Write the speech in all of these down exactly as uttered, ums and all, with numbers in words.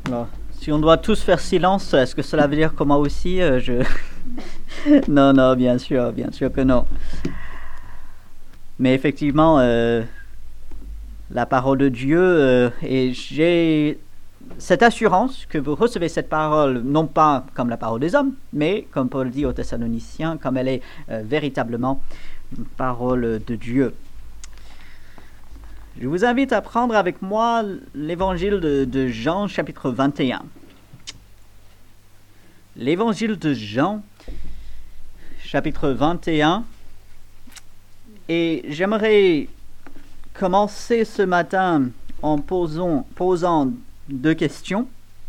Alors, si on doit tous faire silence, est-ce que cela veut dire que moi aussi, euh, je... non, non, bien sûr, bien sûr que non. Mais effectivement, euh, la parole de Dieu, euh, et j'ai cette assurance que vous recevez cette parole, non pas comme la parole des hommes, mais, comme Paul dit aux Thessaloniciens, comme elle est euh, véritablement une parole de Dieu. Je vous invite à prendre avec moi l'évangile de, de Jean, chapitre vingt et un. L'évangile de Jean, chapitre vingt et un. Et j'aimerais commencer ce matin en posant, posant deux questions.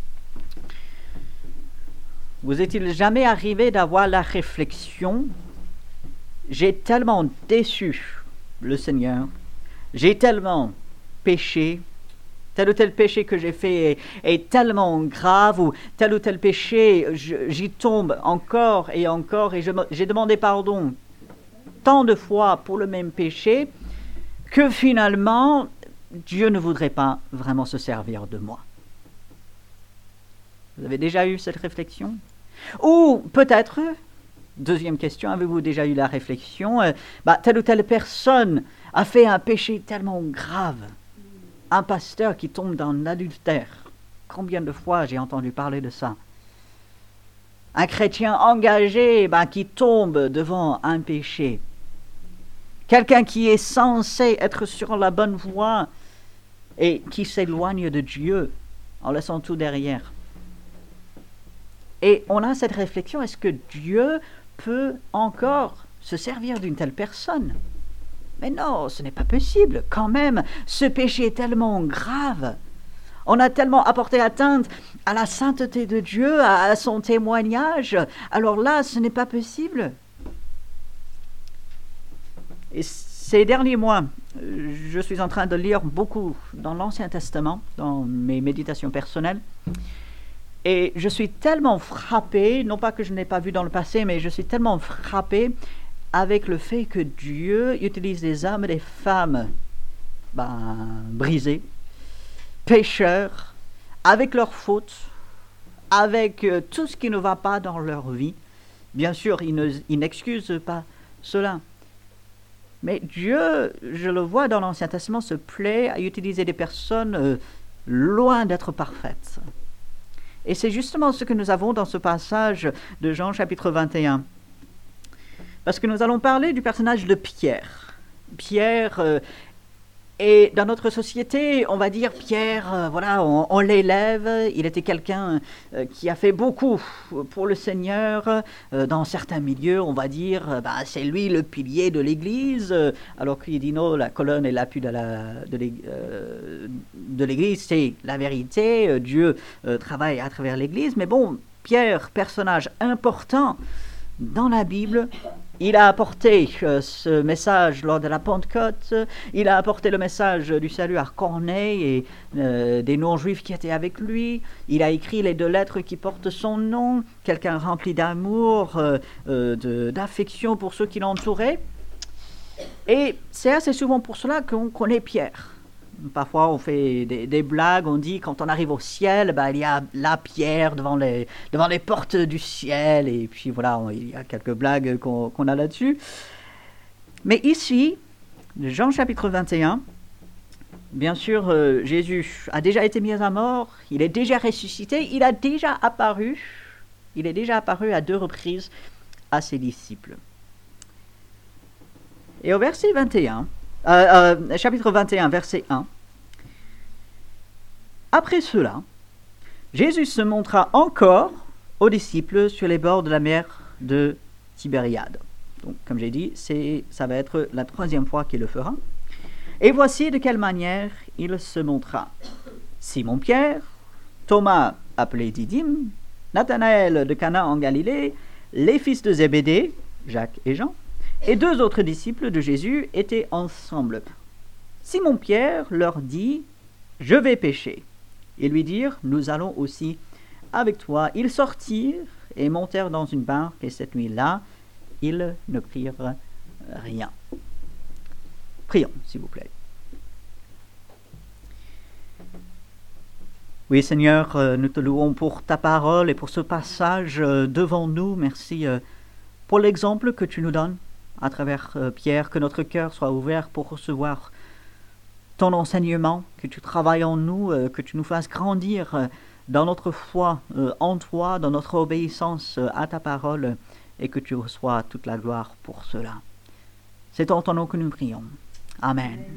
Vous est-il jamais arrivé d'avoir la réflexion « J'ai tellement déçu le Seigneur, j'ai tellement péché, tel ou tel péché que j'ai fait est, est tellement grave, ou tel ou tel péché, je, j'y tombe encore et encore, et je, j'ai demandé pardon tant de fois pour le même péché, que finalement, Dieu ne voudrait pas vraiment se servir de moi. » Vous avez déjà eu cette réflexion? Ou peut-être, deuxième question, avez-vous déjà eu la réflexion, euh, bah, telle ou telle personne a fait un péché tellement grave, un pasteur qui tombe dans l'adultère. Combien de fois j'ai entendu parler de ça? Un chrétien engagé bah, qui tombe devant un péché. Quelqu'un qui est censé être sur la bonne voie et qui s'éloigne de Dieu en laissant tout derrière. Et on a cette réflexion, est-ce que Dieu peut encore se servir d'une telle personne? Mais non, ce n'est pas possible. Quand même, ce péché est tellement grave. On a tellement apporté atteinte à la sainteté de Dieu, à son témoignage. Alors là, ce n'est pas possible. Et ces derniers mois, je suis en train de lire beaucoup dans l'Ancien Testament, dans mes méditations personnelles. Et je suis tellement frappé, non pas que je n'ai pas vu dans le passé, mais je suis tellement frappé avec le fait que Dieu utilise des hommes et des femmes ben, brisés, pécheurs, avec leurs fautes, avec euh, tout ce qui ne va pas dans leur vie. Bien sûr, il, ne, il n'excuse pas cela. Mais Dieu, je le vois dans l'Ancien Testament, se plaît à utiliser des personnes euh, loin d'être parfaites. Et c'est justement ce que nous avons dans ce passage de Jean chapitre vingt et un. Parce que nous allons parler du personnage de Pierre. Pierre, euh, et dans notre société, on va dire Pierre, euh, voilà, on, on l'élève. Il était quelqu'un euh, qui a fait beaucoup pour le Seigneur. Euh, dans certains milieux, on va dire, euh, bah, c'est lui le pilier de l'Église. Euh, alors qu'il dit non, la colonne et l'appui de, la, de, l'ég- euh, de l'Église, c'est la vérité. Euh, Dieu euh, travaille à travers l'Église. Mais bon, Pierre, personnage important dans la Bible. Il a apporté euh, ce message lors de la Pentecôte, il a apporté le message du salut à Corneille et euh, des non-juifs qui étaient avec lui, il a écrit les deux lettres qui portent son nom, quelqu'un rempli d'amour, euh, euh, de, d'affection pour ceux qui l'entouraient. Et c'est assez souvent pour cela qu'on connaît Pierre. Parfois, on fait des, des blagues, on dit quand on arrive au ciel, ben, il y a la pierre devant les, devant les portes du ciel, et puis voilà, on, il y a quelques blagues qu'on, qu'on a là-dessus. Mais ici, Jean chapitre vingt et un, bien sûr, euh, Jésus a déjà été mis à mort, il est déjà ressuscité, il a déjà apparu, il est déjà apparu à deux reprises à ses disciples. Et au verset vingt et un, Euh, euh, chapitre vingt et un, verset un. Après cela, Jésus se montra encore aux disciples sur les bords de la mer de Tibériade. Donc, comme j'ai dit, c'est, ça va être la troisième fois qu'il le fera. Et voici de quelle manière il se montra. Simon-Pierre, Thomas appelé Didyme, Nathanaël de Cana en Galilée, les fils de Zébédée, Jacques et Jean, et deux autres disciples de Jésus étaient ensemble. Simon-Pierre leur dit « Je vais pêcher ». Ils lui dirent « Nous allons aussi avec toi ». Ils sortirent et montèrent dans une barque, et cette nuit-là, ils ne prirent rien. Prions, s'il vous plaît. Oui, Seigneur, euh, nous te louons pour ta parole et pour ce passage euh, devant nous. Merci euh, pour l'exemple que tu nous donnes à travers euh, Pierre, que notre cœur soit ouvert pour recevoir ton enseignement, que tu travailles en nous, euh, que tu nous fasses grandir euh, dans notre foi euh, en toi, dans notre obéissance euh, à ta parole, et que tu reçois toute la gloire pour cela. C'est en ton nom que nous prions. Amen. Amen.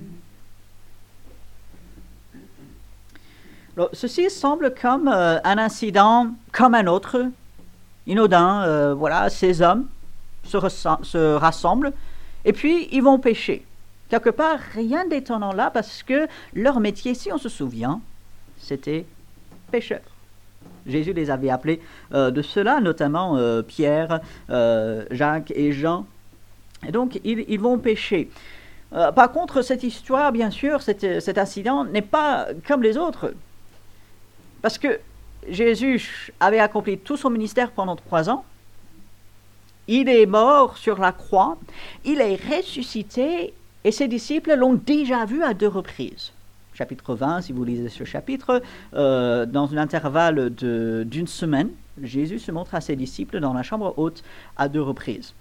Alors, ceci semble comme euh, un incident comme un autre, inodin. Euh, voilà, ces hommes se, ressa- se rassemblent et puis ils vont pêcher. Quelque part, rien d'étonnant là parce que leur métier, si on se souvient, c'était pêcheurs. Jésus les avait appelés euh, de cela, notamment euh, Pierre, euh, Jacques et Jean. Et donc, ils, ils vont pêcher. Euh, par contre, cette histoire, bien sûr, cet, cet incident n'est pas comme les autres. Parce que Jésus avait accompli tout son ministère pendant trois ans. Il est mort sur la croix. Il est ressuscité et ses disciples l'ont déjà vu à deux reprises. Chapitre vingt, si vous lisez ce chapitre, euh, dans un intervalle de, d'une semaine, Jésus se montre à ses disciples dans la chambre haute à deux reprises.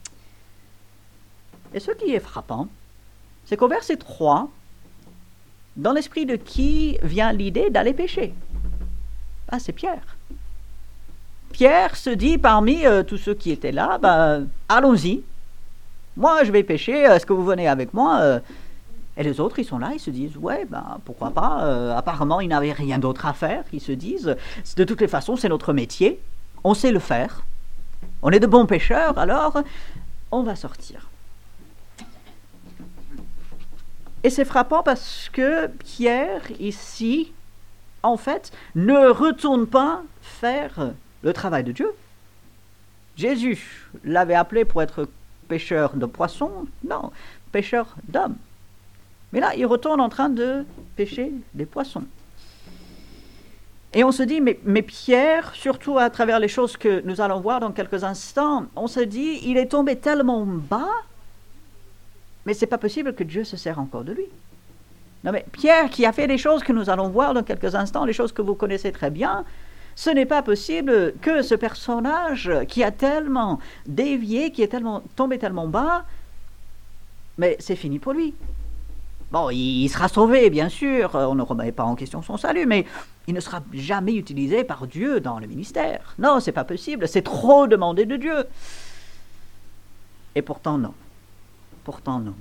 Et ce qui est frappant, c'est qu'au verset trois, dans l'esprit de qui vient l'idée d'aller pêcher? Ah, c'est Pierre. Pierre se dit parmi euh, tous ceux qui étaient là, ben, allons-y, moi je vais pêcher, est-ce que vous venez avec moi? euh, Et les autres, ils sont là, ils se disent, ouais, ben, pourquoi pas, euh, apparemment ils n'avaient rien d'autre à faire, ils se disent, de toutes les façons c'est notre métier, on sait le faire, on est de bons pêcheurs, alors on va sortir. Et c'est frappant parce que Pierre, ici, en fait, ne retourne pas faire le travail de Dieu. Jésus l'avait appelé pour être pêcheur de poissons, non, pêcheur d'hommes. Mais là, il retourne en train de pêcher des poissons. Et on se dit, mais, mais Pierre, surtout à travers les choses que nous allons voir dans quelques instants, on se dit, il est tombé tellement bas, mais c'est pas possible que Dieu se sert encore de lui. Non mais Pierre qui a fait les choses que nous allons voir dans quelques instants, les choses que vous connaissez très bien, ce n'est pas possible que ce personnage qui a tellement dévié, qui est tellement tombé tellement bas, mais c'est fini pour lui. Bon, il sera sauvé, bien sûr, on ne remet pas en question son salut, mais il ne sera jamais utilisé par Dieu dans le ministère. Non, c'est pas possible, c'est trop demandé de Dieu. Et pourtant non. Pourtant non.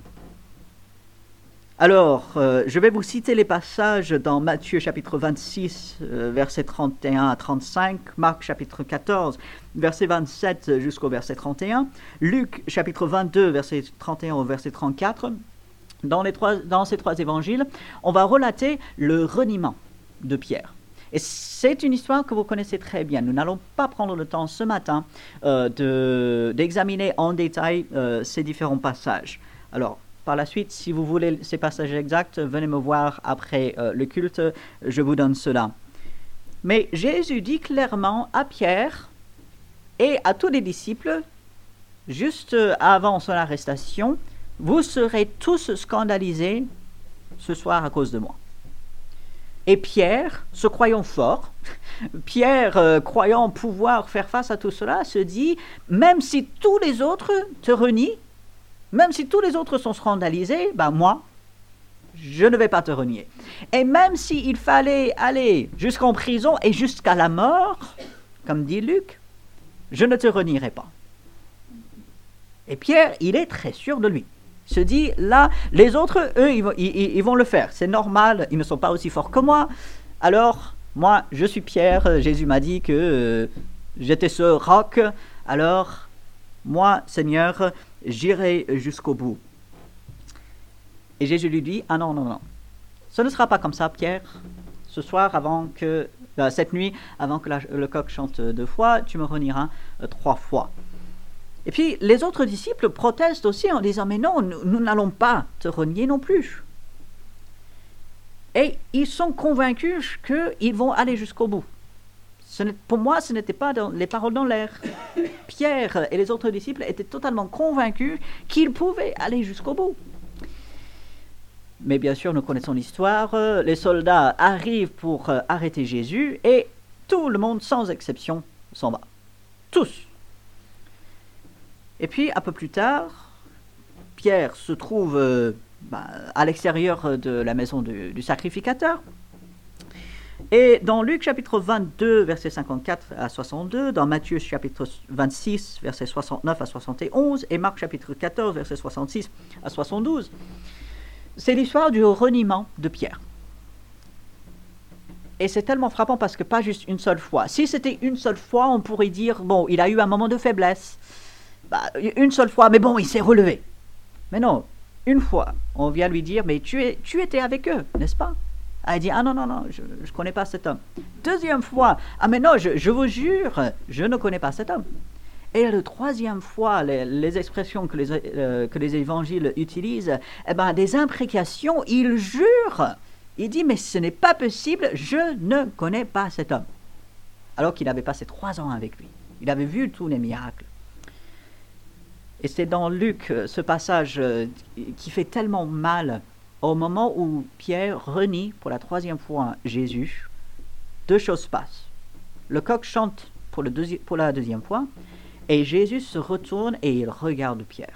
Alors, euh, je vais vous citer les passages dans Matthieu chapitre vingt-six, euh, versets trente et un à trente-cinq, Marc chapitre quatorze, verset vingt-sept jusqu'au verset trente et un, Luc chapitre vingt-deux, verset trente et un au verset trente-quatre. Dans, les trois, dans ces trois évangiles, on va relater le reniement de Pierre. Et c'est une histoire que vous connaissez très bien. Nous n'allons pas prendre le temps ce matin euh, de, d'examiner en détail euh, ces différents passages. Alors, par la suite, si vous voulez ces passages exacts, venez me voir après euh, le culte, je vous donne cela. Mais Jésus dit clairement à Pierre et à tous les disciples, juste avant son arrestation, « Vous serez tous scandalisés ce soir à cause de moi. » Et Pierre, se croyant fort, Pierre, euh, croyant pouvoir faire face à tout cela, se dit, même si tous les autres te renient, même si tous les autres sont scandalisés, ben moi, je ne vais pas te renier. Et même s'il fallait aller jusqu'en prison et jusqu'à la mort, comme dit Luc, je ne te renierai pas. Et Pierre, il est très sûr de lui. Se dit, là, les autres, eux, ils vont, ils, ils vont le faire. C'est normal, ils ne sont pas aussi forts que moi. Alors, moi, je suis Pierre. Jésus m'a dit que euh, j'étais ce roc. Alors, moi, Seigneur, j'irai jusqu'au bout. Et Jésus lui dit, ah non, non, non. Ce ne sera pas comme ça, Pierre. Ce soir, avant que, euh, cette nuit, avant que la, le coq chante deux fois, tu me renieras euh, trois fois. Et puis, les autres disciples protestent aussi en disant, mais non, nous, nous n'allons pas te renier non plus. Et ils sont convaincus qu'ils vont aller jusqu'au bout. Ce n'est, pour moi, ce n'était pas dans, les paroles dans l'air. Pierre et les autres disciples étaient totalement convaincus qu'ils pouvaient aller jusqu'au bout. Mais bien sûr, nous connaissons l'histoire. Les soldats arrivent pour euh, arrêter Jésus et tout le monde, sans exception, s'en va. Tous. Et puis, un peu plus tard, Pierre se trouve euh, bah, à l'extérieur de la maison du, du sacrificateur. Et dans Luc chapitre vingt-deux, versets cinquante-quatre à soixante-deux, dans Matthieu chapitre vingt-six, versets soixante-neuf à soixante et onze, et Marc chapitre quatorze, versets soixante-six à soixante-douze, c'est l'histoire du reniement de Pierre. Et c'est tellement frappant parce que pas juste une seule fois. Si c'était une seule fois, on pourrait dire, bon, il a eu un moment de faiblesse. Bah, une seule fois, mais bon, il s'est relevé. Mais non, une fois, on vient lui dire, mais tu, es, tu étais avec eux, n'est-ce pas? Elle dit, ah non, non, non, je ne connais pas cet homme. Deuxième fois, ah mais non, je, je vous jure, je ne connais pas cet homme. Et la troisième fois, les, les expressions que les, euh, que les évangiles utilisent, eh ben, des imprécations, il jure. Il dit, mais ce n'est pas possible, je ne connais pas cet homme. Alors qu'il avait passé trois ans avec lui. Il avait vu tous les miracles. Et c'est dans Luc, ce passage euh, qui fait tellement mal. Au moment où Pierre renie pour la troisième fois Jésus, deux choses se passent. Le coq chante pour, le deuxi- pour la deuxième fois, et Jésus se retourne et il regarde Pierre.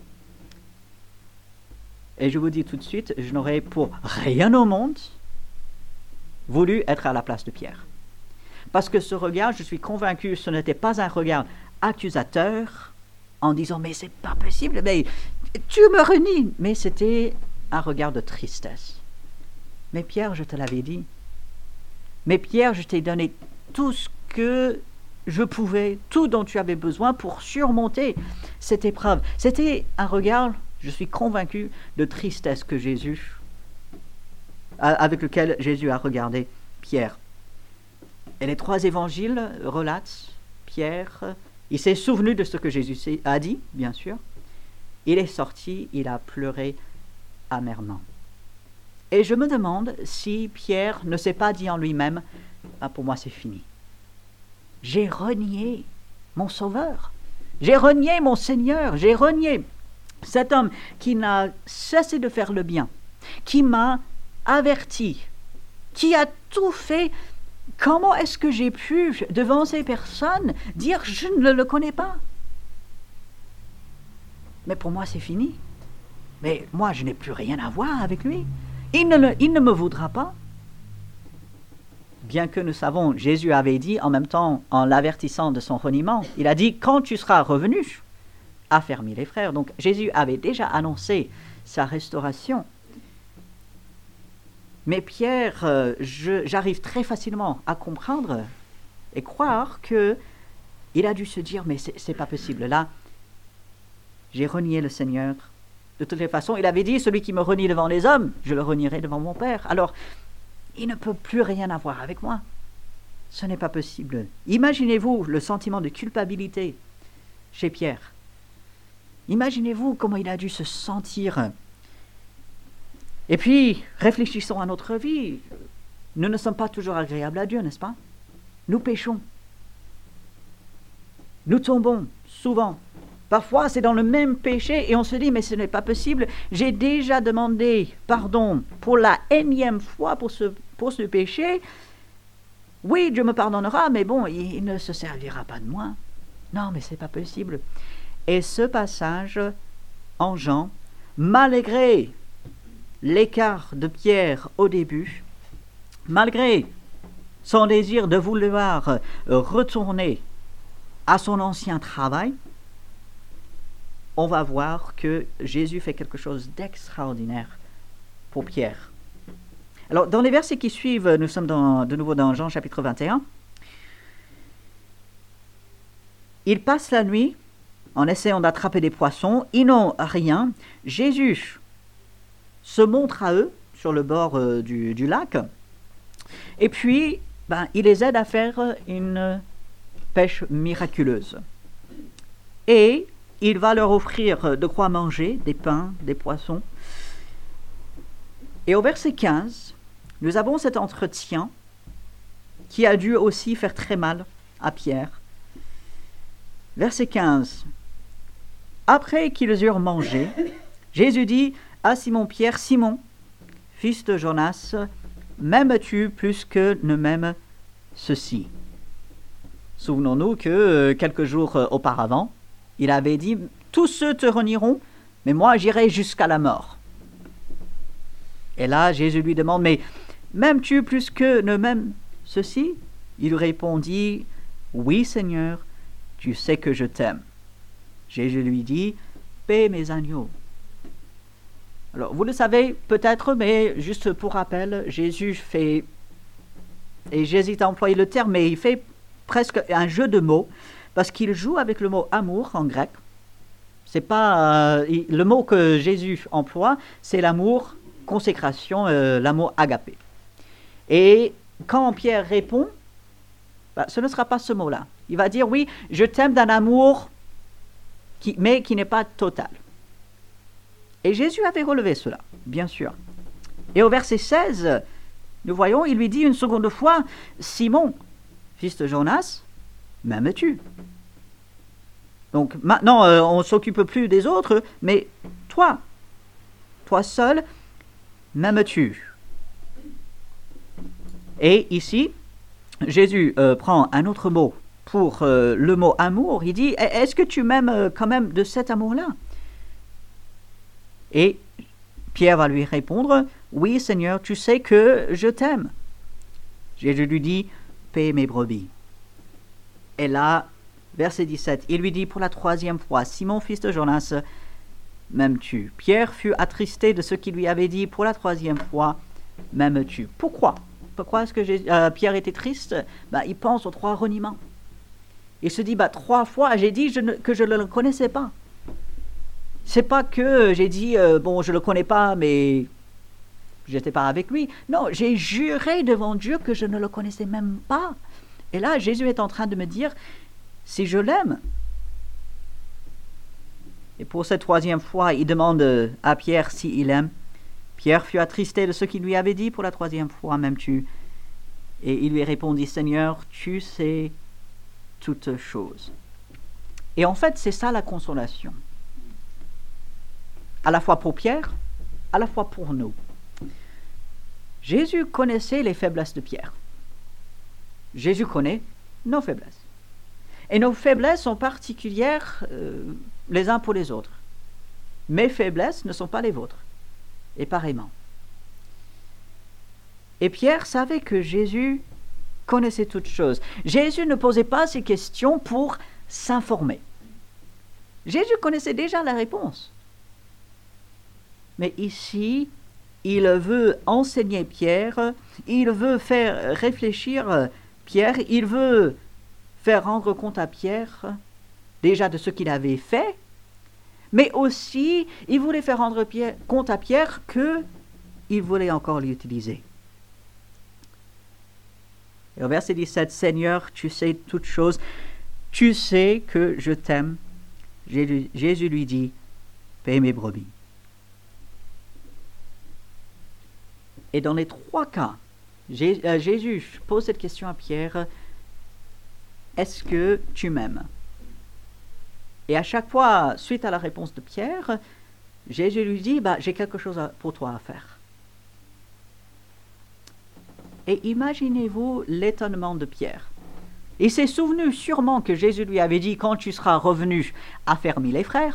Et je vous dis tout de suite, je n'aurais pour rien au monde voulu être à la place de Pierre. Parce que ce regard, je suis convaincu, ce n'était pas un regard accusateur, en disant, mais c'est pas possible, mais tu me renies. Mais c'était un regard de tristesse. Mais Pierre, je te l'avais dit. Mais Pierre, je t'ai donné tout ce que je pouvais, tout dont tu avais besoin pour surmonter cette épreuve. C'était un regard, je suis convaincu, de tristesse que Jésus, avec lequel Jésus a regardé Pierre. Et les trois évangiles relatent Pierre, il s'est souvenu de ce que Jésus a dit, bien sûr. Il est sorti, il a pleuré amèrement. Et je me demande si Pierre ne s'est pas dit en lui-même, ah, pour moi c'est fini. J'ai renié mon Sauveur, j'ai renié mon Seigneur, j'ai renié cet homme qui n'a cessé de faire le bien, qui m'a averti, qui a tout fait. Comment est-ce que j'ai pu, devant ces personnes, dire je ne le connais pas? Mais pour moi c'est fini. Mais moi, je n'ai plus rien à voir avec lui. Il ne, le, il ne me voudra pas. Bien que nous savons, Jésus avait dit, en même temps, en l'avertissant de son reniement, il a dit, quand tu seras revenu, affermis les frères. Donc Jésus avait déjà annoncé sa restauration. Mais Pierre, euh, je, j'arrive très facilement à comprendre et croire qu'il a dû se dire, mais c'est, c'est pas possible. Là, j'ai renié le Seigneur. De toutes les façons, il avait dit, celui qui me renie devant les hommes, je le renierai devant mon Père. Alors, il ne peut plus rien avoir avec moi. Ce n'est pas possible. Imaginez-vous le sentiment de culpabilité chez Pierre. Imaginez-vous comment il a dû se sentir. Et puis, réfléchissons à notre vie. Nous ne sommes pas toujours agréables à Dieu, n'est-ce pas? Nous péchons. Nous tombons souvent. Parfois, c'est dans le même péché et on se dit, mais ce n'est pas possible. J'ai déjà demandé pardon pour la énième fois pour ce, pour ce péché. Oui, Dieu me pardonnera, mais bon, il, il ne se servira pas de moi. Non, mais ce n'est pas possible. Et ce passage en Jean, malgré l'écart de Pierre au début, malgré son désir de vouloir retourner à son ancien travail, on va voir que Jésus fait quelque chose d'extraordinaire pour Pierre. Alors, dans les versets qui suivent, nous sommes dans, de nouveau dans Jean chapitre vingt et un. Ils passent la nuit en essayant d'attraper des poissons. Ils n'ont rien. Jésus se montre à eux sur le bord euh, du, du lac. Et puis, ben, il les aide à faire une pêche miraculeuse. Et il va leur offrir de quoi manger, des pains, des poissons. Et au verset quinze, nous avons cet entretien qui a dû aussi faire très mal à Pierre. Verset quinze. Après qu'ils eurent mangé, Jésus dit à Simon-Pierre, « Simon, fils de Jonas, m'aimes-tu plus que ne m'aime ceci » Souvenons-nous que euh, quelques jours euh, auparavant, il avait dit « Tous ceux te renieront, mais moi j'irai jusqu'à la mort. » Et là, Jésus lui demande « Mais m'aimes-tu plus que ne m'aime ceci » Il répondit « Oui, Seigneur, tu sais que je t'aime. » Jésus lui dit « Paie mes agneaux. » Alors, vous le savez peut-être, mais juste pour rappel, Jésus fait, et j'hésite à employer le terme, mais il fait presque un jeu de mots, parce qu'il joue avec le mot amour en grec. C'est pas euh, il, le mot que Jésus emploie, c'est l'amour, consécration, euh, l'amour agapé. Et quand Pierre répond, bah, ce ne sera pas ce mot-là. Il va dire oui, je t'aime d'un amour, qui, mais qui n'est pas total. Et Jésus avait relevé cela, bien sûr. Et au verset seize, nous voyons, il lui dit une seconde fois, Simon, fils de Jonas, m'aimes-tu? Donc maintenant, euh, on ne s'occupe plus des autres, mais toi, toi seul, m'aimes-tu? Et ici, Jésus euh, prend un autre mot pour euh, le mot amour. Il dit, est-ce que tu m'aimes euh, quand même de cet amour-là? Et Pierre va lui répondre, oui Seigneur, tu sais que je t'aime. Jésus lui dit, paie mes brebis. Et là, verset dix-sept, il lui dit pour la troisième fois, Simon, fils de Jonas, m'aimes-tu? Pierre fut attristé de ce qu'il lui avait dit pour la troisième fois, m'aimes-tu? Pourquoi? Pourquoi est-ce que j'ai, euh, Pierre était triste? Ben, il pense aux trois reniements. Il se dit, bah, trois fois, j'ai dit je ne, que je ne le connaissais pas. C'est pas que j'ai dit, euh, bon, je ne le connais pas, mais je n'étais pas avec lui. Non, j'ai juré devant Dieu que je ne le connaissais même pas. Et là, Jésus est en train de me dire, si je l'aime. Et pour cette troisième fois, il demande à Pierre s'il aime. Pierre fut attristé de ce qu'il lui avait dit pour la troisième fois, m'aimes-tu? Et il lui répondit, Seigneur, tu sais toutes choses. Et en fait, c'est ça la consolation. À la fois pour Pierre, à la fois pour nous. Jésus connaissait les faiblesses de Pierre. Jésus connaît nos faiblesses. Et nos faiblesses sont particulières euh, les uns pour les autres. Mes faiblesses ne sont pas les vôtres. Et pareillement. Et Pierre savait que Jésus connaissait toutes choses. Jésus ne posait pas ces questions pour s'informer. Jésus connaissait déjà la réponse. Mais ici, il veut enseigner Pierre, il veut faire réfléchir Pierre, il veut faire rendre compte à Pierre déjà de ce qu'il avait fait, mais aussi, il voulait faire rendre Pierre, compte à Pierre qu'il voulait encore l'utiliser. Et au verset dix-sept, « Seigneur, tu sais toutes choses, tu sais que je t'aime. » Jésus, Jésus lui dit, « Paie mes brebis. » Et dans les trois cas, Jésus pose cette question à Pierre, « Est-ce que tu m'aimes ?» Et à chaque fois, suite à la réponse de Pierre, Jésus lui dit, bah, « J'ai quelque chose à, pour toi à faire. » Et imaginez-vous l'étonnement de Pierre. Il s'est souvenu sûrement que Jésus lui avait dit, « Quand tu seras revenu, affermis les frères. »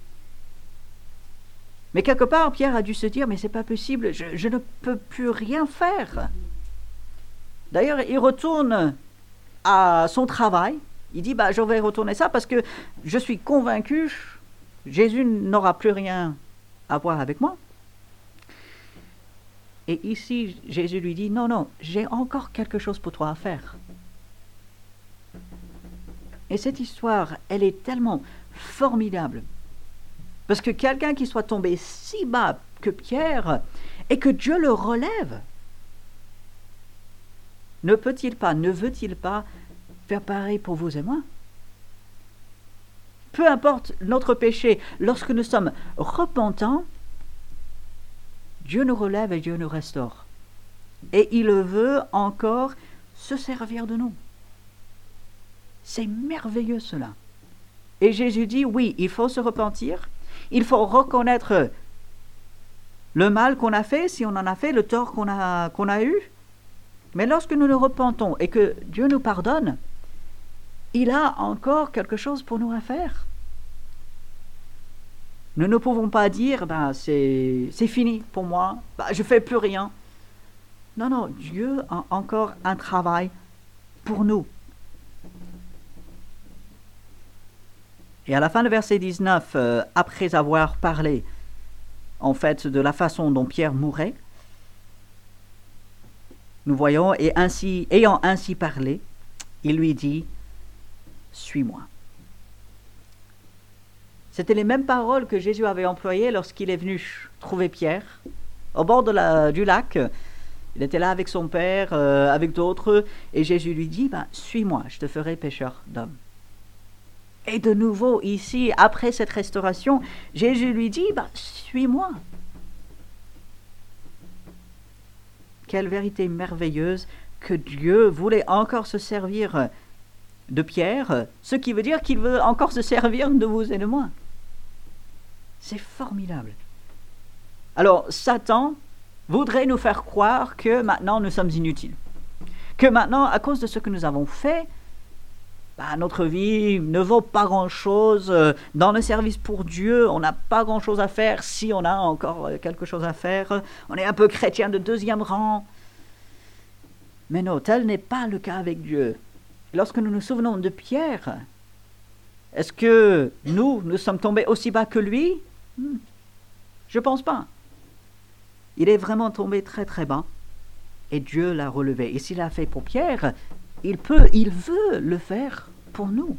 Mais quelque part, Pierre a dû se dire, « Mais c'est pas possible, je, je ne peux plus rien faire. » D'ailleurs, il retourne à son travail. Il dit, bah, je vais retourner ça parce que je suis convaincu, Jésus n'aura plus rien à voir avec moi. Et ici, Jésus lui dit, non, non, j'ai encore quelque chose pour toi à faire. Et cette histoire, elle est tellement formidable. Parce que quelqu'un qui soit tombé si bas que Pierre, et que Dieu le relève, ne peut-il pas, ne veut-il pas faire pareil pour vous et moi? Peu importe notre péché, lorsque nous sommes repentants, Dieu nous relève et Dieu nous restaure. Et il veut encore se servir de nous. C'est merveilleux cela. Et Jésus dit, oui, il faut se repentir, il faut reconnaître le mal qu'on a fait, si on en a fait, le tort qu'on a, qu'on a eu. Mais lorsque nous nous repentons et que Dieu nous pardonne, il a encore quelque chose pour nous à faire. Nous ne pouvons pas dire, ben, c'est, c'est fini pour moi, ben, je ne fais plus rien. Non, non, Dieu a encore un travail pour nous. Et à la fin du verset dix-neuf, euh, après avoir parlé, en fait, de la façon dont Pierre mourait, nous voyons, et ainsi, ayant ainsi parlé, il lui dit, « Suis-moi ». C'était les mêmes paroles que Jésus avait employées lorsqu'il est venu trouver Pierre, au bord de la, du lac. Il était là avec son père, euh, avec d'autres, et Jésus lui dit, ben, « Suis-moi, je te ferai pécheur d'hommes ». Et de nouveau, ici, après cette restauration, Jésus lui dit, ben, « Suis-moi ». Quelle vérité merveilleuse que Dieu voulait encore se servir de Pierre, ce qui veut dire qu'il veut encore se servir de vous et de moi. C'est formidable. Alors, Satan voudrait nous faire croire que maintenant nous sommes inutiles. Que maintenant, à cause de ce que nous avons fait, bah, notre vie ne vaut pas grand-chose. Dans le service pour Dieu, on n'a pas grand-chose à faire. Si on a encore quelque chose à faire, on est un peu chrétien de deuxième rang. Mais non, tel n'est pas le cas avec Dieu. Lorsque nous nous souvenons de Pierre, est-ce que nous, nous sommes tombés aussi bas que lui? hmm. Je ne pense pas. Il est vraiment tombé très très bas et Dieu l'a relevé. Et s'il l'a fait pour Pierre, il peut, il veut le faire pour nous.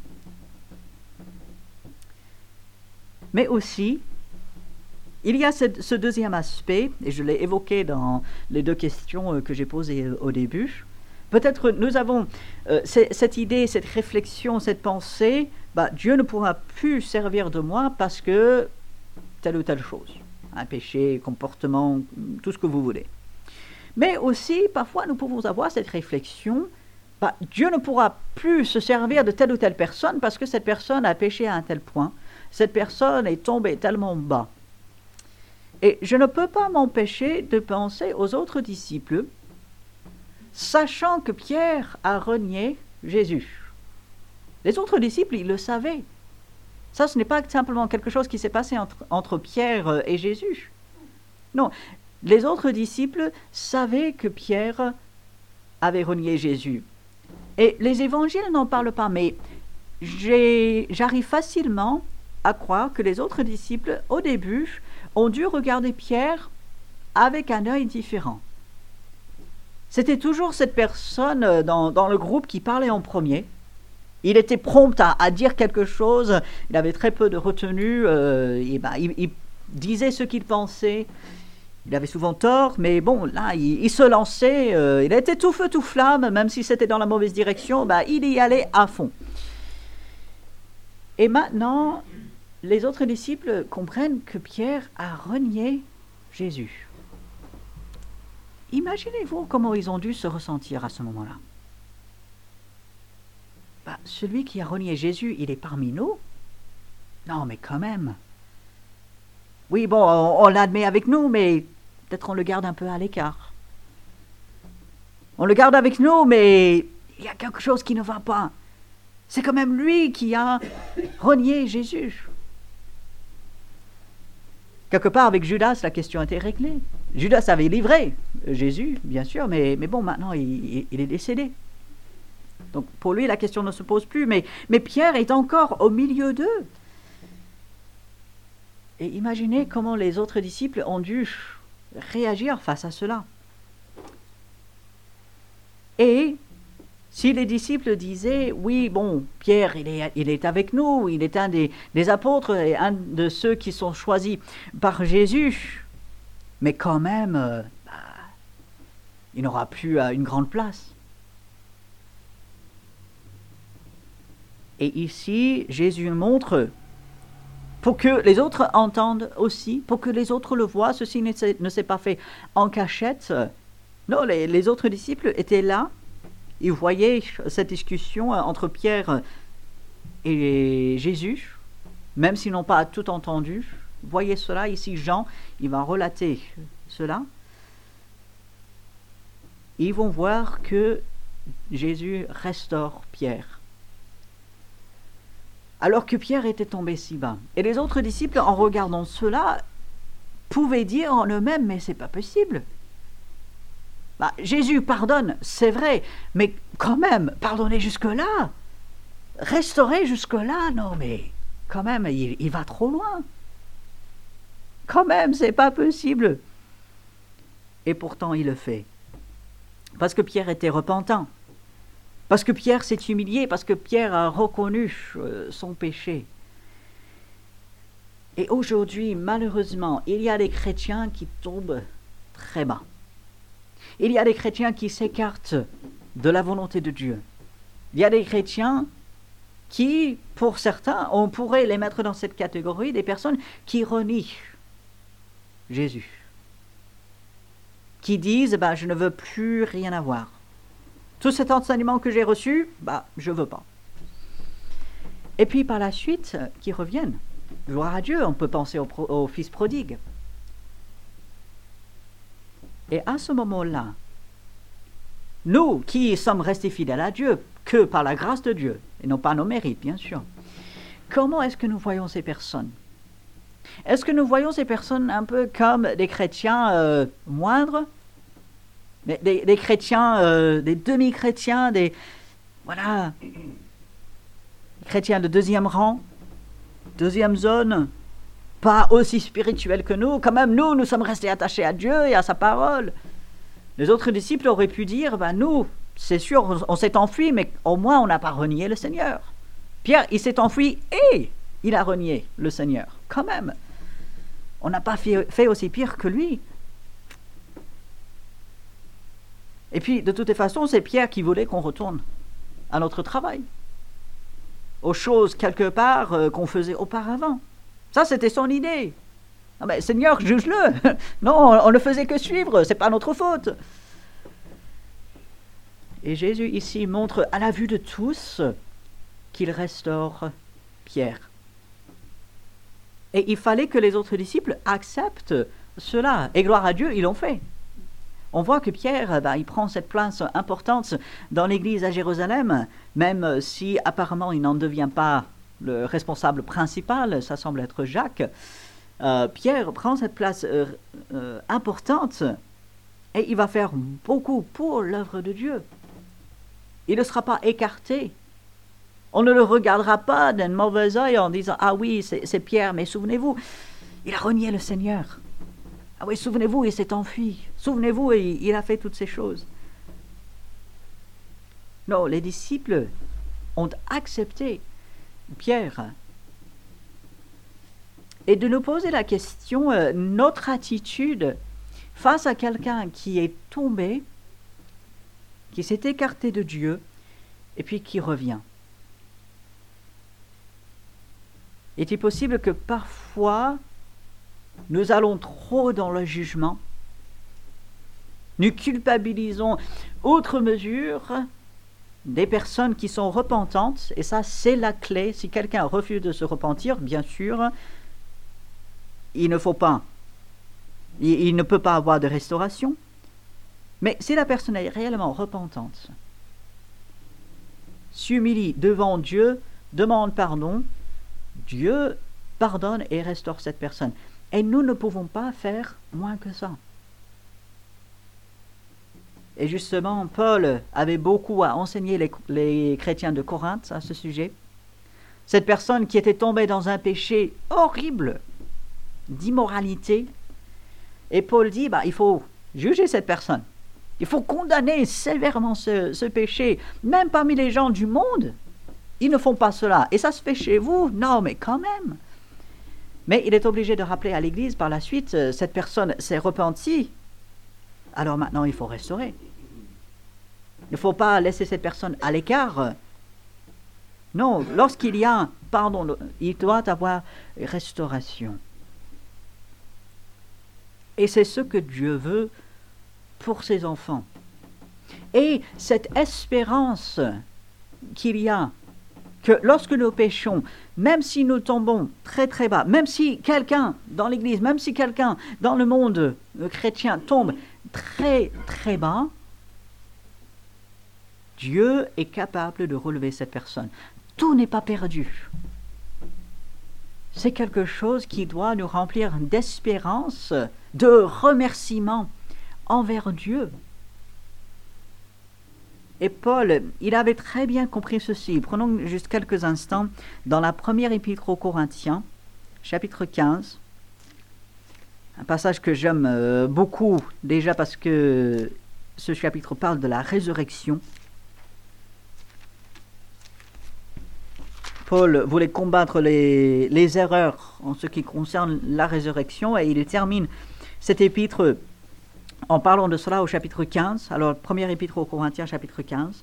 Mais aussi, il y a ce, ce deuxième aspect, et je l'ai évoqué dans les deux questions que j'ai posées au début. Peut-être nous avons euh, cette idée, cette réflexion, cette pensée, bah, Dieu ne pourra plus servir de moi parce que telle ou telle chose, un péché, comportement, tout ce que vous voulez. Mais aussi, parfois, nous pouvons avoir cette réflexion, bah, Dieu ne pourra plus se servir de telle ou telle personne parce que cette personne a péché à un tel point, cette personne est tombée tellement bas. Et je ne peux pas m'empêcher de penser aux autres disciples, sachant que Pierre a renié Jésus. Les autres disciples, ils le savaient. Ça, ce n'est pas simplement quelque chose qui s'est passé entre, entre Pierre et Jésus. Non, les autres disciples savaient que Pierre avait renié Jésus. Et les évangiles n'en parlent pas, mais j'ai, j'arrive facilement à croire que les autres disciples, au début, ont dû regarder Pierre avec un œil différent. C'était toujours cette personne dans, dans le groupe qui parlait en premier. Il était prompt à, à dire quelque chose, il avait très peu de retenue, euh, et ben, il, il disait ce qu'il pensait. Il avait souvent tort, mais bon, là, il, il se lançait, euh, il était tout feu, tout flamme, même si c'était dans la mauvaise direction, ben, il y allait à fond. Et maintenant, les autres disciples comprennent que Pierre a renié Jésus. Imaginez-vous comment ils ont dû se ressentir à ce moment-là. Bah, celui qui a renié Jésus, il est parmi nous? Non, mais quand même. Oui, bon, on, on l'admet avec nous, mais peut-être on le garde un peu à l'écart. On le garde avec nous, mais il y a quelque chose qui ne va pas. C'est quand même lui qui a renié Jésus. Quelque part, avec Judas, la question était réglée. Judas avait livré Jésus, bien sûr, mais, mais bon, maintenant, il, il est décédé. Donc, pour lui, la question ne se pose plus, mais, mais Pierre est encore au milieu d'eux. Et imaginez comment les autres disciples ont dû réagir face à cela. Et si les disciples disaient, oui, bon, Pierre, il est, il est avec nous, il est un des, des apôtres et un de ceux qui sont choisis par Jésus, mais quand même, euh, bah, il n'aura plus euh, une grande place. Et ici, Jésus montre, pour que les autres entendent aussi, pour que les autres le voient, ceci ne s'est, ne s'est pas fait en cachette. Non, les, les autres disciples étaient là. Ils voyaient cette discussion entre Pierre et Jésus, même s'ils n'ont pas tout entendu. voyez cela, ici Jean, il va relater cela. Ils vont voir que Jésus restaure Pierre. Alors que Pierre était tombé si bas. Et les autres disciples, en regardant cela, pouvaient dire en eux-mêmes, mais c'est pas possible. Bah, Jésus pardonne, c'est vrai, mais quand même, pardonner jusque-là, restaurer jusque-là, non mais quand même, il, il va trop loin. Quand même, c'est pas possible. Et pourtant, il le fait. Parce que Pierre était repentant. Parce que Pierre s'est humilié, parce que Pierre a reconnu euh, son péché. Et aujourd'hui, malheureusement, il y a des chrétiens qui tombent très bas. Il y a des chrétiens qui s'écartent de la volonté de Dieu. Il y a des chrétiens qui, pour certains, on pourrait les mettre dans cette catégorie, des personnes qui renient Jésus. Qui disent, bah, je ne veux plus rien avoir. Tout cet enseignement que j'ai reçu, bah, je ne veux pas. Et puis par la suite, qui reviennent. Gloire à Dieu, on peut penser au, pro, au fils prodigue. Et à ce moment-là, nous qui sommes restés fidèles à Dieu, que par la grâce de Dieu, et non pas nos mérites, bien sûr, comment est-ce que nous voyons ces personnes? Est-ce que nous voyons ces personnes un peu comme des chrétiens euh, moindres, des, des, des chrétiens, euh, des demi-chrétiens, des voilà, chrétiens de deuxième rang, deuxième zone, pas aussi spirituels que nous. Quand même, nous, nous sommes restés attachés à Dieu et à sa parole. Les autres disciples auraient pu dire, ben nous, c'est sûr, on, on s'est enfui, mais au moins on n'a pas renié le Seigneur. Pierre, il s'est enfui et il a renié le Seigneur. Quand même, on n'a pas fait, fait aussi pire que lui. Et puis, de toutes les façons, c'est Pierre qui voulait qu'on retourne à notre travail, aux choses quelque part euh, qu'on faisait auparavant. Ça, c'était son idée. Ah ben, Seigneur, juge-le. Non, on ne faisait que suivre, c'est pas notre faute. Et Jésus ici montre à la vue de tous qu'il restaure Pierre. Et il fallait que les autres disciples acceptent cela. Et gloire à Dieu, ils l'ont fait. On voit que Pierre, ben, il prend cette place importante dans l'église à Jérusalem, même si apparemment il n'en devient pas le responsable principal, ça semble être Jacques. Euh, Pierre prend cette place euh, euh, importante et il va faire beaucoup pour l'œuvre de Dieu. Il ne sera pas écarté. On ne le regardera pas d'un mauvais œil en disant « Ah oui, c'est, c'est Pierre, mais souvenez-vous, il a renié le Seigneur. Ah oui, souvenez-vous, il s'est enfui. Souvenez-vous, il, il a fait toutes ces choses. » Non, les disciples ont accepté Pierre. Et de nous poser la question, euh, notre attitude face à quelqu'un qui est tombé, qui s'est écarté de Dieu, et puis qui revient. Est-il possible que parfois, nous allons trop dans le jugement, nous culpabilisons outre mesure des personnes qui sont repentantes, et ça c'est la clé. Si quelqu'un refuse de se repentir, bien sûr, il ne faut pas, il, il ne peut pas avoir de restauration. Mais si la personne est réellement repentante, s'humilie devant Dieu, demande pardon, Dieu pardonne et restaure cette personne. Et nous ne pouvons pas faire moins que ça. Et justement, Paul avait beaucoup à enseigner les, les chrétiens de Corinthe à ce sujet. Cette personne qui était tombée dans un péché horrible d'immoralité. Et Paul dit, bah, il faut juger cette personne. Il faut condamner sévèrement ce, ce péché. Même parmi les gens du monde, ils ne font pas cela. Et ça se fait chez vous? Non, mais quand même. Mais il est obligé de rappeler à l'Église par la suite, euh, cette personne s'est repentie. Alors maintenant, il faut restaurer. Il ne faut pas laisser cette personne à l'écart. Non, lorsqu'il y a pardon, il doit avoir restauration. Et c'est ce que Dieu veut pour ses enfants. Et cette espérance qu'il y a, que lorsque nous péchons, même si nous tombons très très bas, même si quelqu'un dans l'Église, même si quelqu'un dans le monde chrétien tombe très très bas, Dieu est capable de relever cette personne. Tout n'est pas perdu. C'est quelque chose qui doit nous remplir d'espérance, de remerciement envers Dieu. Et Paul, il avait très bien compris ceci. Prenons juste quelques instants dans la première épître aux Corinthiens, chapitre quinze. Un passage que j'aime euh, beaucoup, déjà parce que ce chapitre parle de la résurrection. Paul voulait combattre les, les erreurs en ce qui concerne la résurrection et il termine cet épître en parlant de cela au chapitre quinze. Alors, première épître aux Corinthiens, chapitre quinze.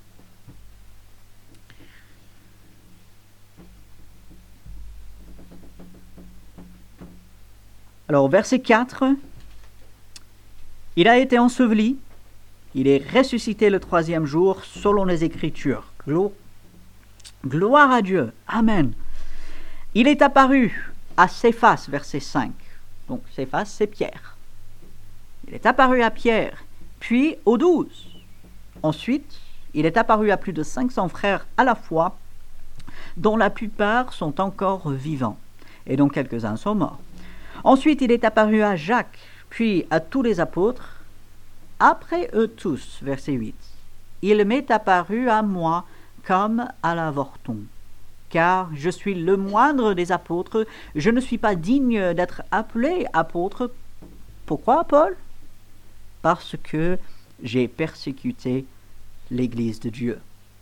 Alors, verset quatre. Il a été enseveli, il est ressuscité le troisième jour selon les Écritures. Glo- Gloire à Dieu. Amen. Il est apparu à Céphas, verset cinq. Donc, Céphas, c'est Pierre. Il est apparu à Pierre, puis aux douze. Ensuite, il est apparu à plus de cinq cents frères à la fois, dont la plupart sont encore vivants, et dont quelques-uns sont morts. Ensuite, il est apparu à Jacques, puis à tous les apôtres. Après eux tous, verset huit, il m'est apparu à moi comme à l'avorton. Car je suis le moindre des apôtres, je ne suis pas digne d'être appelé apôtre. Pourquoi, Paul ? Parce que j'ai persécuté l'Église de Dieu.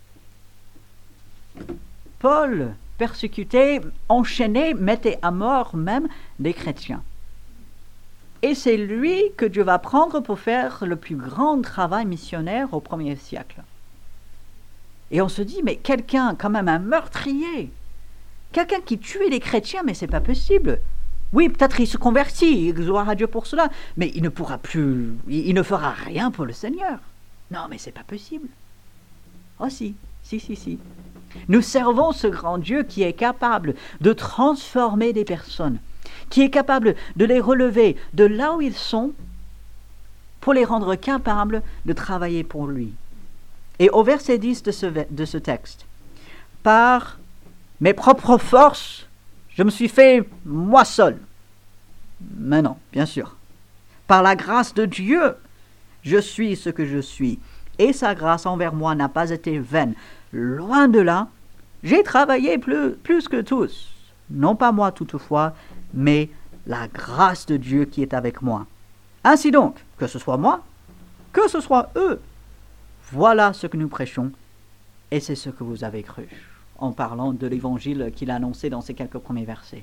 Paul persécutait, enchaînait, mettait à mort même des chrétiens. Et c'est lui que Dieu va prendre pour faire le plus grand travail missionnaire au premier siècle. Et on se dit, mais quelqu'un, quand même un meurtrier, quelqu'un qui tuait les chrétiens, mais c'est pas possible. Oui, peut-être il se convertit, gloire à Dieu pour cela, mais il ne pourra plus, il, il ne fera rien pour le Seigneur. Non, mais c'est pas possible. Oh si, si, si, si. Nous servons ce grand Dieu qui est capable de transformer des personnes, qui est capable de les relever de là où ils sont pour les rendre capables de travailler pour lui. Et au verset dix de ce, de ce texte, par mes propres forces, je me suis fait moi seul. Mais non, bien sûr. Par la grâce de Dieu, je suis ce que je suis. Et sa grâce envers moi n'a pas été vaine. Loin de là, j'ai travaillé plus, plus que tous. Non pas moi toutefois, mais la grâce de Dieu qui est avec moi. Ainsi donc, que ce soit moi, que ce soit eux, voilà ce que nous prêchons, et c'est ce que vous avez cru, en parlant de l'évangile qu'il a annoncé dans ces quelques premiers versets.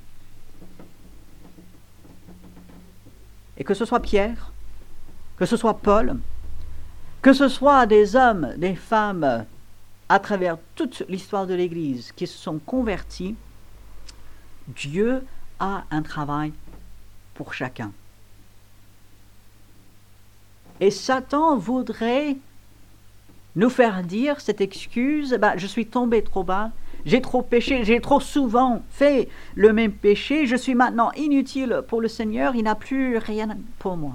Et que ce soit Pierre, que ce soit Paul, que ce soit des hommes, des femmes, à travers toute l'histoire de l'Église, qui se sont convertis, Dieu a un travail pour chacun. Et Satan voudrait nous faire dire cette excuse, bah, je suis tombé trop bas, j'ai trop péché, j'ai trop souvent fait le même péché, je suis maintenant inutile pour le Seigneur, il n'a plus rien pour moi.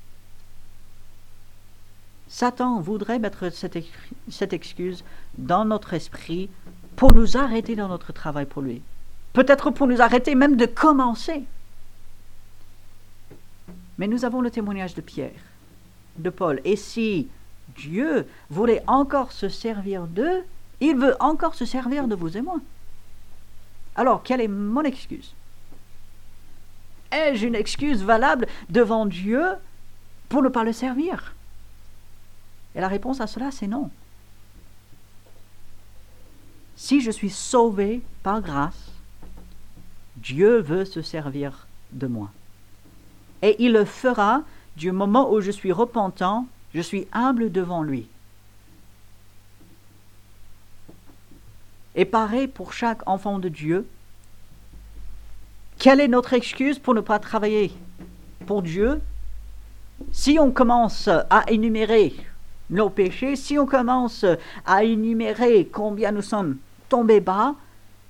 Satan voudrait mettre cette, cette excuse dans notre esprit pour nous arrêter dans notre travail pour lui. Peut-être pour nous arrêter même de commencer. Mais nous avons le témoignage de Pierre, de Paul. Et si Dieu voulait encore se servir d'eux, il veut encore se servir de vous et moi. Alors, quelle est mon excuse? Ai-je une excuse valable devant Dieu pour ne pas le servir? Et la réponse à cela, c'est non. Si je suis sauvé par grâce, Dieu veut se servir de moi. Et il le fera du moment où je suis repentant, je suis humble devant lui. Et pareil pour chaque enfant de Dieu. Quelle est notre excuse pour ne pas travailler pour Dieu? Si on commence à énumérer nos péchés, si on commence à énumérer combien nous sommes tombés bas,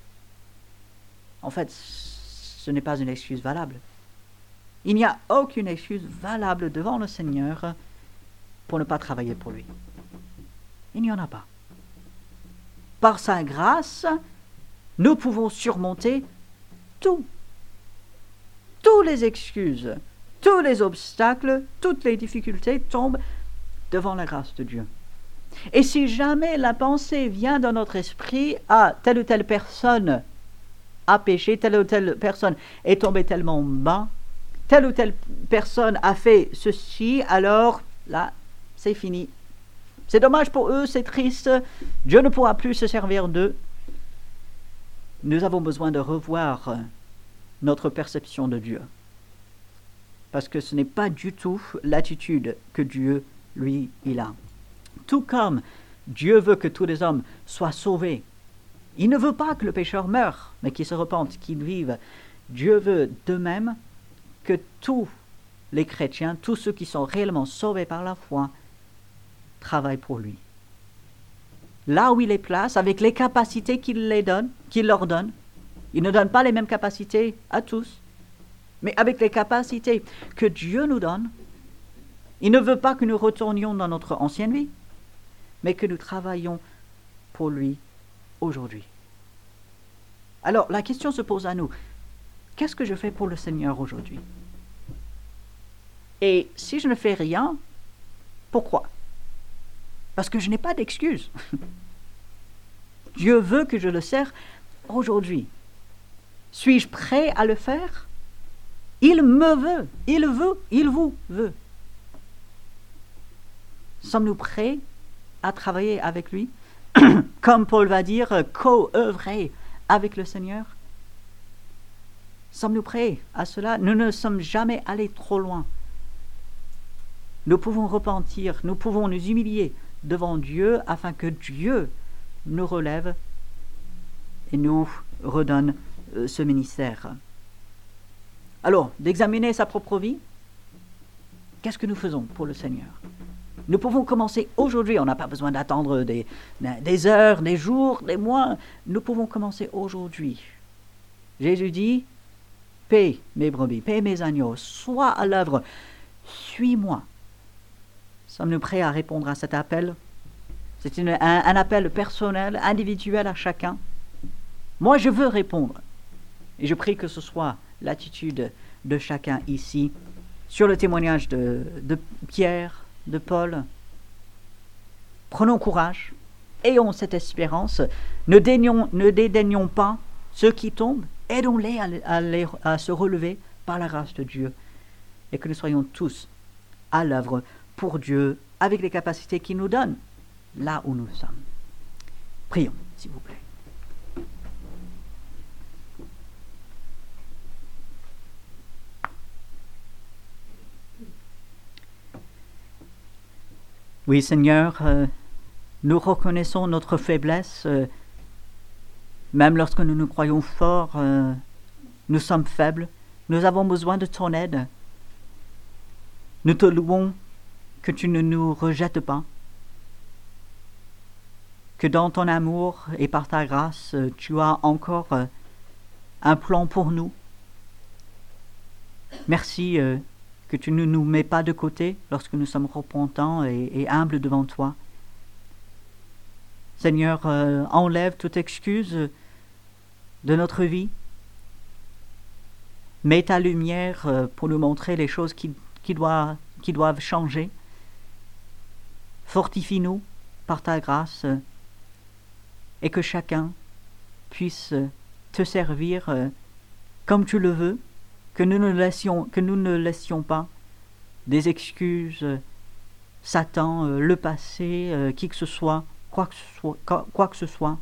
en fait, ce n'est pas une excuse valable. Il n'y a aucune excuse valable devant le Seigneur pour ne pas travailler pour lui. Il n'y en a pas. Par sa grâce, nous pouvons surmonter tout. Toutes les excuses, tous les obstacles, toutes les difficultés tombent devant la grâce de Dieu. Et si jamais la pensée vient dans notre esprit, ah, telle ou telle personne a péché, telle ou telle personne est tombée tellement bas, telle ou telle personne a fait ceci, alors là, c'est fini. C'est dommage pour eux, c'est triste, Dieu ne pourra plus se servir d'eux. Nous avons besoin de revoir notre perception de Dieu. Parce que ce n'est pas du tout l'attitude que Dieu, lui, il a. Tout comme Dieu veut que tous les hommes soient sauvés. Il ne veut pas que le pécheur meure, mais qu'il se repente, qu'il vive. Dieu veut de même que tous les chrétiens, tous ceux qui sont réellement sauvés par la foi, travaillent pour lui. Là où il les place, avec les capacités qu'il les donne, qu'il leur donne. Il ne donne pas les mêmes capacités à tous, mais avec les capacités que Dieu nous donne, il ne veut pas que nous retournions dans notre ancienne vie, mais que nous travaillions pour lui aujourd'hui. Alors, la question se pose à nous. Qu'est-ce que je fais pour le Seigneur aujourd'hui? Et si je ne fais rien, pourquoi? Parce que je n'ai pas d'excuse. Dieu veut que je le sers aujourd'hui. Suis-je prêt à le faire? Il me veut, il veut, il vous veut. Sommes-nous prêts à travailler avec lui? Comme Paul va dire, co-œuvrer avec le Seigneur? Sommes-nous prêts à cela? Nous ne sommes jamais allés trop loin. Nous pouvons repentir, nous pouvons nous humilier devant Dieu afin que Dieu nous relève et nous redonne euh, ce ministère. Alors, d'examiner sa propre vie, qu'est-ce que nous faisons pour le Seigneur? Nous pouvons commencer aujourd'hui, on n'a pas besoin d'attendre des, des heures, des jours, des mois, nous pouvons commencer aujourd'hui. Jésus dit, paie mes brebis, paie mes agneaux, sois à l'œuvre, suis-moi. Sommes-nous prêts à répondre à cet appel? C'est une, un, un appel personnel, individuel à chacun. Moi, je veux répondre. Et je prie que ce soit l'attitude de chacun ici, sur le témoignage de, de Pierre, de Paul. Prenons courage, ayons cette espérance, ne, daignons, ne dédaignons pas ceux qui tombent, aidons-les à, à, les, à se relever par la grâce de Dieu, et que nous soyons tous à l'œuvre pour Dieu, avec les capacités qu'il nous donne, là où nous sommes. Prions, s'il vous plaît. Oui, Seigneur, euh, nous reconnaissons notre faiblesse, euh, même lorsque nous nous croyons forts, euh, nous sommes faibles, nous avons besoin de ton aide. Nous te louons que tu ne nous rejettes pas, que dans ton amour et par ta grâce, tu as encore euh, un plan pour nous. Merci euh, que tu ne nous mets pas de côté lorsque nous sommes repentants et, et humbles devant toi. Seigneur, euh, enlève toute excuse de notre vie. Mets ta lumière euh, pour nous montrer les choses qui, qui, doivent, qui doivent changer. Fortifie-nous par ta grâce euh, et que chacun puisse euh, te servir euh, comme tu le veux, que nous ne laissions, que nous ne laissions pas des excuses, euh, Satan, euh, le passé, euh, qui que ce soit, quoi que ce soit, quoi, quoi que ce soit,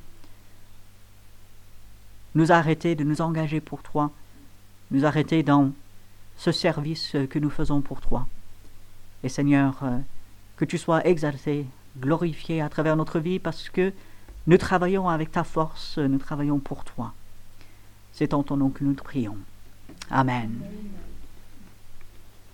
nous arrêter de nous engager pour toi, nous arrêter dans ce service que nous faisons pour toi. Et Seigneur, euh, que tu sois exalté, glorifié à travers notre vie parce que nous travaillons avec ta force, nous travaillons pour toi. C'est en ton nom que nous te prions. Amen. Amen.